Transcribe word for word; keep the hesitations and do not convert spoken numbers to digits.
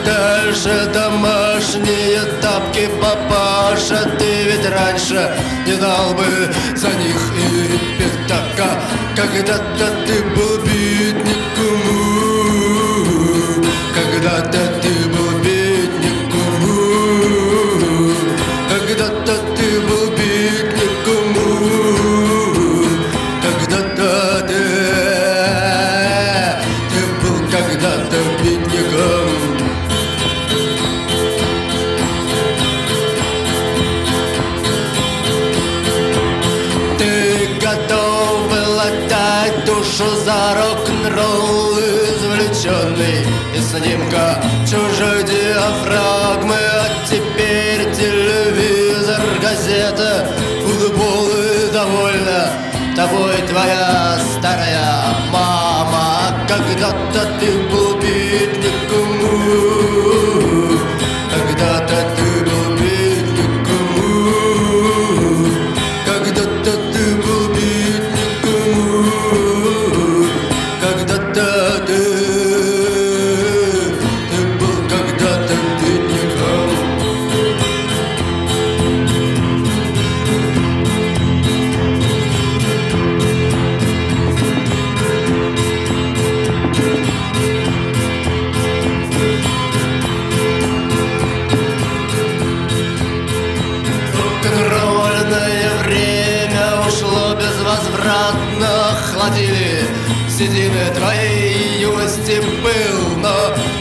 дальше домашние тапки папаша. Ты ведь раньше не дал бы за них и пятака. Когда-то ты был бедняком, когда-то ты был бедняком, когда-то ты был бедняком, когда-то ты, ты был когда-то бедняком. Ты готов был отдать душу за рок-н-ролл, извлеченный из снимка чужой диафрагмы. А теперь телевизор, газета, футбол и довольна тобой твоя старая мама. Когда-то ты был бедняком, когда-то ты был бедняком, когда-то ты был бедняком, когда-то ты, ты был когда-то бедняком. Рок-н-ролльное время ушло безвозвратно. Охладили седины твоей юности пыл, но